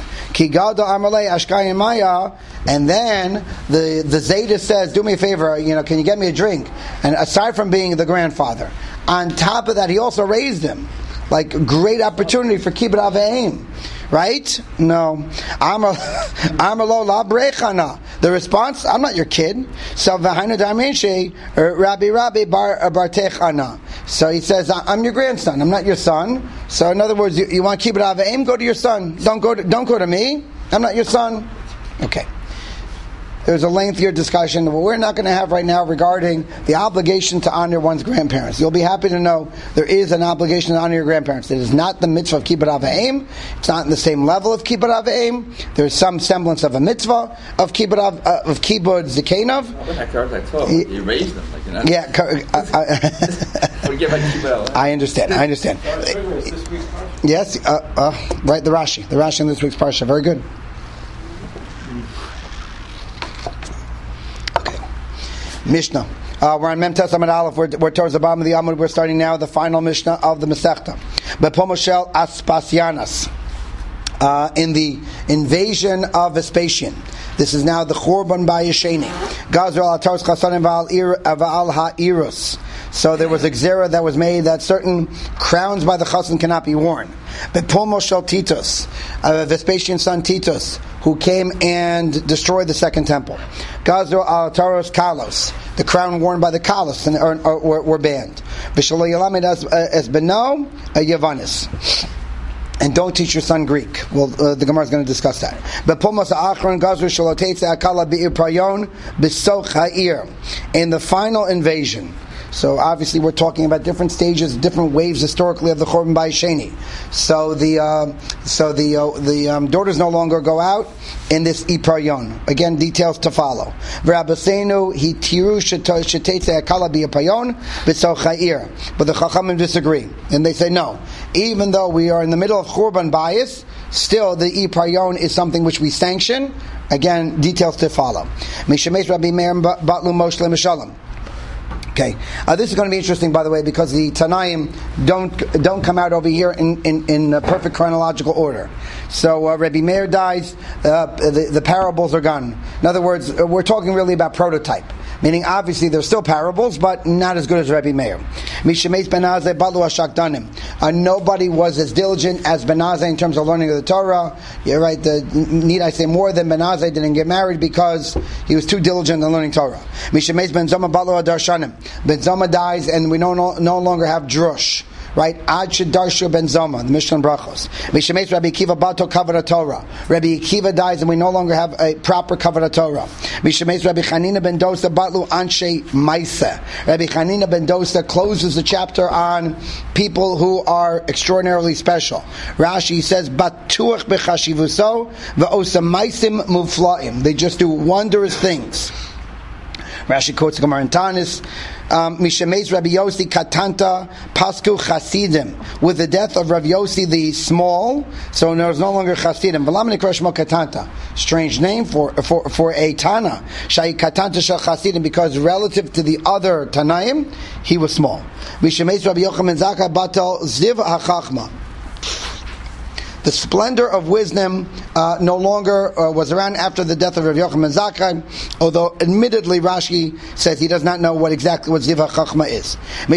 And then the the Zayda says, do me a favor, you know, can you get me a drink? And aside from being the grandfather, on top of that, he also raised him. Like, great opportunity for kibbud av v'eim. Right? No. Amalo la brechana. The response, I'm not your kid. So v'hainu darminshe Rabbi Rabbi bar bartechana. So he says, I'm your grandson. I'm not your son. So in other words, you, you want kibbud av v'eim? Go to your son. Don't go to, don't go to me. I'm not your son. Okay. There's a lengthier discussion that we're not going to have right now regarding the obligation to honor one's grandparents. You'll be happy to know there is an obligation to honor your grandparents. It is not the mitzvah of kibbud av v'eim. It's not in the same level of kibbud av v'eim. There's some semblance of a mitzvah of kibbud av, uh, of kibbud zikainov. You raised them, like, you know? Yeah, I understand. I understand. Yes, uh, uh, right. The Rashi, the Rashi in this week's parsha, very good. Mishnah. Uh, we're on Mem Tes Amud Aleph. We're, we're towards the bottom of the Amud. We're starting now the final Mishnah of the Masechta. Bepomoshel Aspasianas. Uh, in the invasion of Vespasian. This is now the Churban Bayesheni. Gazra al Taros Chasanim Va'al Ha'irus. So there was a gzera that was made that certain crowns by the Chasan cannot be worn. Bepomoshel Titus, uh, Vespasian's son Titus, who came and destroyed the second temple. Gazro al Taros Kalos, the crown worn by the Kalos, and or, or, or, were banned. B'shalo Yalamed as Beno Yavanis. And don't teach your son Greek. Well, uh, the Gemara is going to discuss that. In the final invasion. So obviously we're talking about different stages, different waves historically of the Churban Bayesheni. So the uh, so the uh, the um, daughters no longer go out in this Iparyon. Again, details to follow. V'Rabbeinu he tiru shetetze akala b'Iparyon b'Tzoch ha'ir. But the Chachamim disagree, and they say no. Even though we are in the middle of Churban Bayis, still the Iparyon is something which we sanction. Again, details to follow. Mishamesh Rabbi Meir Batlu Moshe Mishalom. Okay, uh, this is going to be interesting, by the way, because the Tanaim don't don't come out over here in in, in uh, perfect chronological order. So uh, Rabbi Meir dies, uh, the the parables are gone. In other words, uh, we're talking really about prototype, meaning obviously they're still parables, but not as good as Rabbi Meir. Mishameis ben Azai balu hashakdanim. Uh, nobody was as diligent as Ben Azai in terms of learning of the Torah. You're right. The, need I say more than Ben Azai didn't get married because he was too diligent in learning Torah. Mishameis ben Zoma balu hadarshanim. Ben Zoma dies, and we no, no, no longer have drush. Right? Ad Shedarshu ben Zoma, the Mishnah Brachos. Mishameis Rabbi Akiva Bato Kavod Torah. Rabbi Akiva dies, and we no longer have a proper Kavod Torah. Mishameis Rabbi Chanina ben Dosa Batlu Anshe Maisa. Rabbi Chanina ben Dosa closes the chapter on people who are extraordinarily special. Rashi says Batuach bechashivuso ve'osa maisim muflaim. They just do wondrous things. Rashi quotes the Gemara in Tanis. Mishameis Rabbi Yossi Katanta Pasku Chasidim. With the death of Rabbi Yossi the small, so there was no longer Chasidim. V'lam nikra shmo Katanta. Strange name for for for a Tana. Shai Katanta shel Chasidim, because relative to the other Tanaim, he was small. Mishameis Rabbi Yochanan Zaka Batal Ziv HaChachma. The splendor of wisdom uh, no longer uh, was around after the death of Rav Yochanan Zakkai, although admittedly Rashi says he does not know what exactly what Ziv HaChachma is.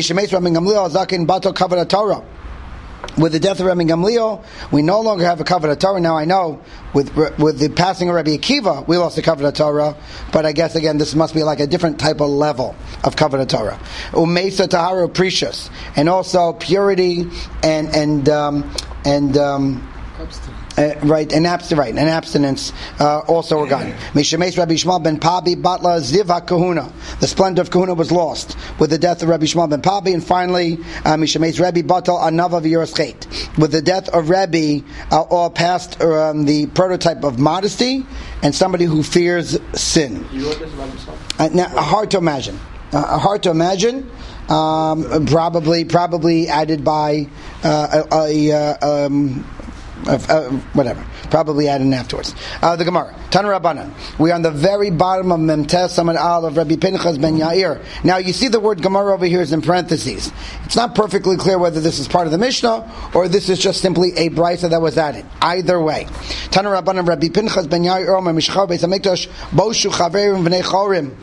With the death of Rabbi Gamliel, we no longer have a Kavod Torah. Now I know, with with the passing of Rabbi Akiva, we lost the Kavod Torah, but I guess again this must be like a different type of level of Kavod Torah. Umeisa Tahara Precious, and also purity and and um, and um, Uh, right, and abstinence, right, and abstinence uh, also were gone. Mishameis Rabbi Shmuel ben Pabi Batla Ziv HaKahuna. The splendor of Kahuna was lost with the death of Rabbi Shmuel ben Pabi, and finally uh, Mishameis Rabbi Batal Anava V'Yeras Chet. With the death of Rabbi, uh, all passed um, the prototype of modesty and somebody who fears sin. You wrote this about yourself? Uh, now, hard to imagine. Uh, hard to imagine. Um, probably, probably added by uh, a. a uh, um, Uh, uh, whatever, probably added in afterwards. Uh, the Gemara, Tana Rabbanan. We are on the very bottom of Memtes Samad Al of Rabbi Pinchas ben Yair. Now you see the word Gemara over here is in parentheses. It's not perfectly clear whether this is part of the Mishnah or this is just simply a brisa that was added. Either way, Tana Rabbanan Rabbi Pinchas ben Yair Omer Mishchar Beis Hamikdash Boshu Chaverim V'nei Chorim.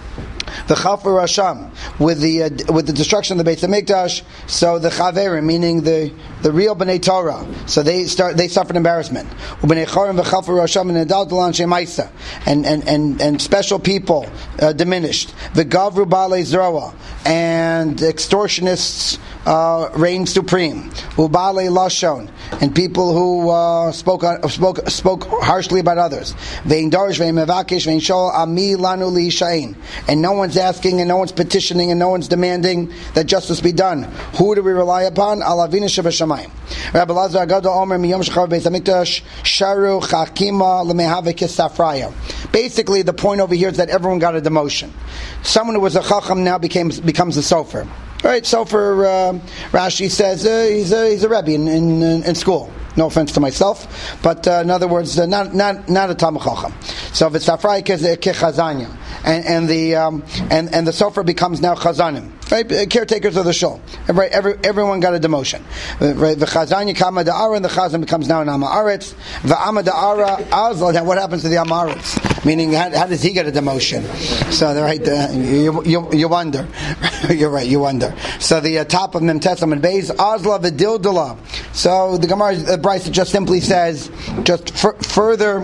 The Chafar Rasham, with the uh, with the destruction of the Beit Hamikdash, so the Chaverim, meaning the, the real Bnei Torah, so they start they suffered embarrassment. Bnei Chorim v'Chafar Rasham and Nedal Dalan Shemaisa, and and and and special people uh, diminished. The Gavru Balei Zroa, and extortionists uh, reigned supreme. Ubalei Lashon, and people who uh, spoke spoke spoke harshly about others. Vein Darish, Vein Mevakish, Vein Shol Ami Lanu Liishain, and no one's asking, and no one's petitioning, and no one's demanding that justice be done. Who do we rely upon? Al Avinu Shebashamayim. Rabbi Lazar Agado Omer Miyom Shechar Beis Hamikdash Sharu Chakima Lemehave Kisafraya. Basically, the point over here is that everyone got a demotion. Someone who was a chacham now became becomes a sofer. Right, sofer. Uh, Rashi says uh, he's a he's a rebbe in in, in school. No offense to myself, but uh, in other words, uh, not not not a Talmud Chacham. So if it's Safrai Kechazanya, and and the um, and and the sofer becomes now Chazanim, right? Caretakers of the shul. Every, every, everyone got a demotion. Right? The Chazanya Kama Da'ara, and the Chazan becomes now an Amaretz. The Ama Da'ara Azla. Now what happens to the Amaretz? Meaning, how, how does he get a demotion? So the right, uh, you, you you wonder. You're right, you wonder. So the uh, top of Memtetzam and Beis Azla V'Dildala. So the Gemara. Uh, Bryce just simply says, just f- further,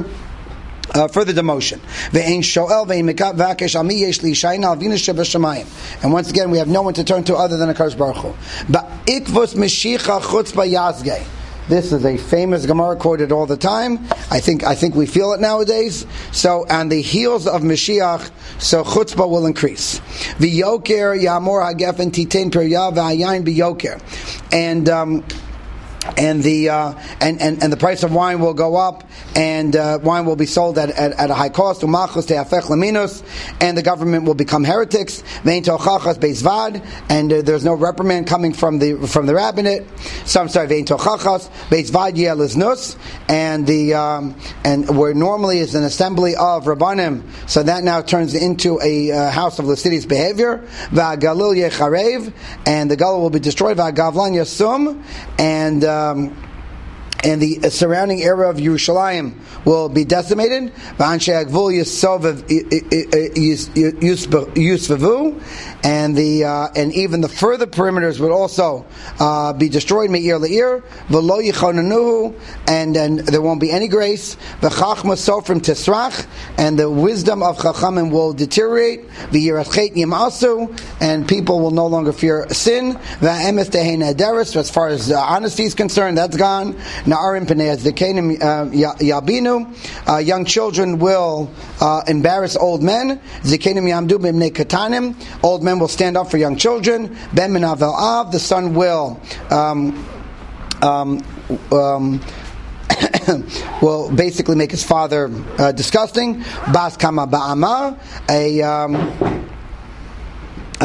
uh, further demotion. And once again, we have no one to turn to other than a Kadosh Baruch Hu. This is a famous Gemara quoted all the time. I think I think we feel it nowadays. So on the heels of Mashiach, so chutzpah will increase. V'yoker yamor hagefen titein perya v'hayayin b'yoker. And um, And the uh, and, and and the price of wine will go up, and uh, wine will be sold at, at, at a high cost. Umachos te'afech leminus, and the government will become heretics. Vein tochachas beizvad, and uh, there's no reprimand coming from the from the rabbinate. So I'm sorry, vein tochachas beizvad yeliznus, and the um, and where normally is an assembly of rabbanim, so that now turns into a uh, house of lascivious behavior. Va'galil yecharev, and the galil will be destroyed. Va'gavlan yasum, and uh, Um, and the surrounding area of Yerushalayim will be decimated. And the uh, and even the further perimeters would also uh, be destroyed. Me'ir le'ir, v'lo yichonanuhu, and then there won't be any grace. V'chachma sofrim tisrach, and the wisdom of chachamim will deteriorate. V'yiras chet yimasu, and people will no longer fear sin. V'emes tehei nederis, as far as uh, honesty is concerned, that's gone. Na'arim pnei zikenim yabinu, young children will uh, embarrass old men. Zikenim yamdu b'mnei katanim, old men will stand up for young children. Ben menavel av, the son will um, um, um, will basically make his father uh, disgusting. Bas kama ba'ama, a um,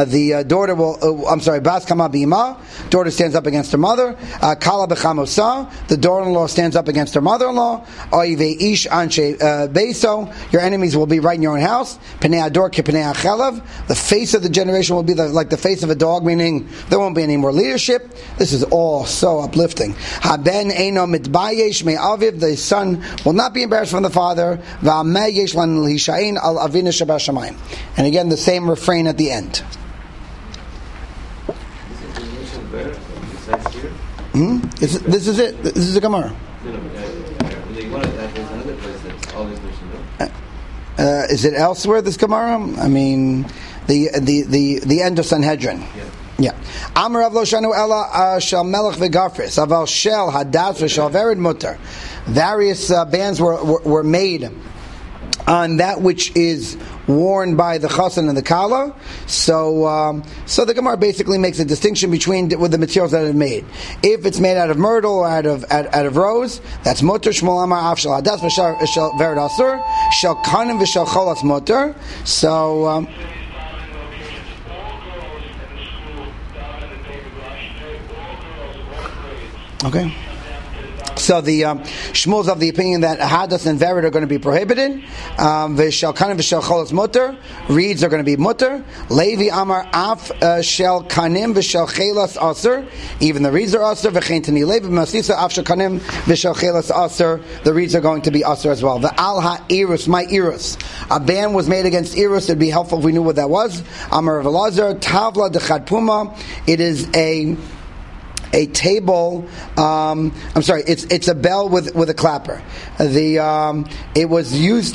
Uh, the uh, daughter will, uh, I'm sorry, Bas Kama Bima, daughter stands up against her mother. Uh, Kala Bechamosa, the daughter-in-law stands up against her mother-in-law. Oive Ish Anshe Beso, your enemies will be right in your own house. Penei Ador Kepenei Achelav, the face of the generation will be the, like the face of a dog, meaning there won't be any more leadership. This is all so uplifting. Haben Eino Mitbayesh Me Aviv, the son will not be embarrassed from the father. Va'ameh Yesh Lan Lishain Al Avinu Shabashamayim. And again, the same refrain at the end. Hmm? This, this is it. This is the Gemara. Uh, is it elsewhere? This Gemara? I mean, the the the, the end of Sanhedrin. Yeah. Amar Rav Lo Shanu Ela Shel Melech V'Gafris Aval Shel Hadas V'Shel Vered Mutter. Various uh, bands were, were were made on that which is worn by the chassan and the kala. So, um, so the Gemara basically makes a distinction between with the materials that are made. If it's made out of myrtle or out of out, out of rose, that's mutter. Shmuel Amar Av Shel Hadas V'Shel Vered Asur Shel Kanim V'Shel Cholas Mutter. So. Um, okay. So the um, Shmuel's of the opinion that hadas and vered are going to be prohibited. V'shel kanim v'shel cholos mutter. Reeds are going to be mutter. Levi amar af shel kanim v'shel chelas aser. Even the reeds are aser. V'chein tani levi masisa af shel kanim v'shel chelas aser. The reeds are going to be aser as well. The al ha'irus, my irus. A ban was made against irus. It'd be helpful if we knew what that was. Amar Rav Elazar tavla dechad puma. It is a A table. Um, I'm sorry. It's it's a bell with with a clapper. The um, it was used.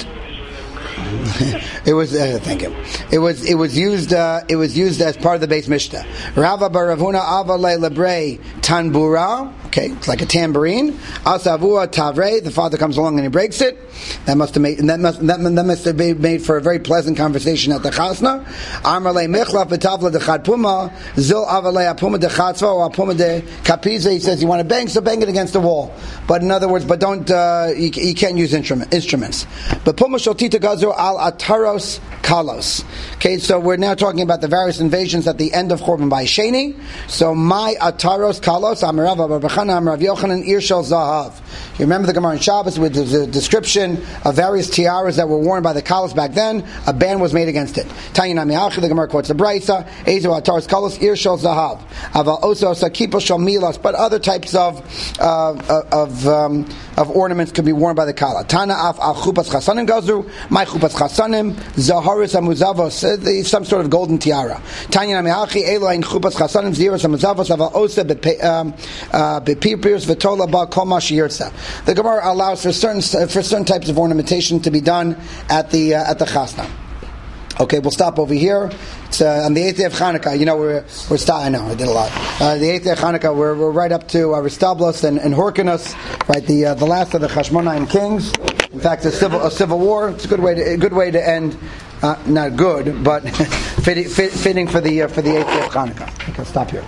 it was uh, thank you. It was it was used uh, it was used as part of the base Mishnah. Rava bar Ravuna avale lebre tanbura. Okay, it's like a tambourine. Asavua tavre. The father comes along and he breaks it. That must have made that must that, that must have been made for a very pleasant conversation at the chasna. Amrle mechlaf betavla dechad puma zil avale apuma dechatzva or apuma de kapiza. He says you want to bang, so bang it against the wall. But in other words, but don't uh, you, you can't use instrument, instruments. But puma shotita gazu al ataros kalos. Okay, so we're now talking about the various invasions at the end of Churban by Sheni. So my ataros kalos amarava barbachana amarav yochanan irshal zahav. You remember the Gemara in Shabbos with the description of various tiaras that were worn by the kalos back then. A ban was made against it. Tanya Namiachi, the Gemara quotes the Braisa, Ezo ataros kalos irshal zahav. Aval oso sakipo shal milas, but other types of uh, of um, of ornaments could be worn by the kala. Tana af al chupas chasanim gazu, my chupas chasanim, zaharis amuzavos, some sort of golden tiara. Tanya Namiachi, Eloin chupas chasanim, ziras amuzavos, aval osa bepipirs v'tola ba kol ma sheyirtza. The Gemara allows for certain for certain types of ornamentation to be done at the uh, at the chasna. Okay, we'll stop over here. It's uh, on the eighth day of Chanukah. You know, we're we're sta- I know I did a lot. Uh, the eighth day of Chanukah, we're we're right up to Aristablos and, and Hyrcanus, right? The uh, the last of the Chashmonaim kings. In fact, a civil a civil war. It's a good way to a good way to end. Uh, not good, but fitting, fit, fitting for the uh, for the eighth day of Chanukah. Okay, I'll stop here.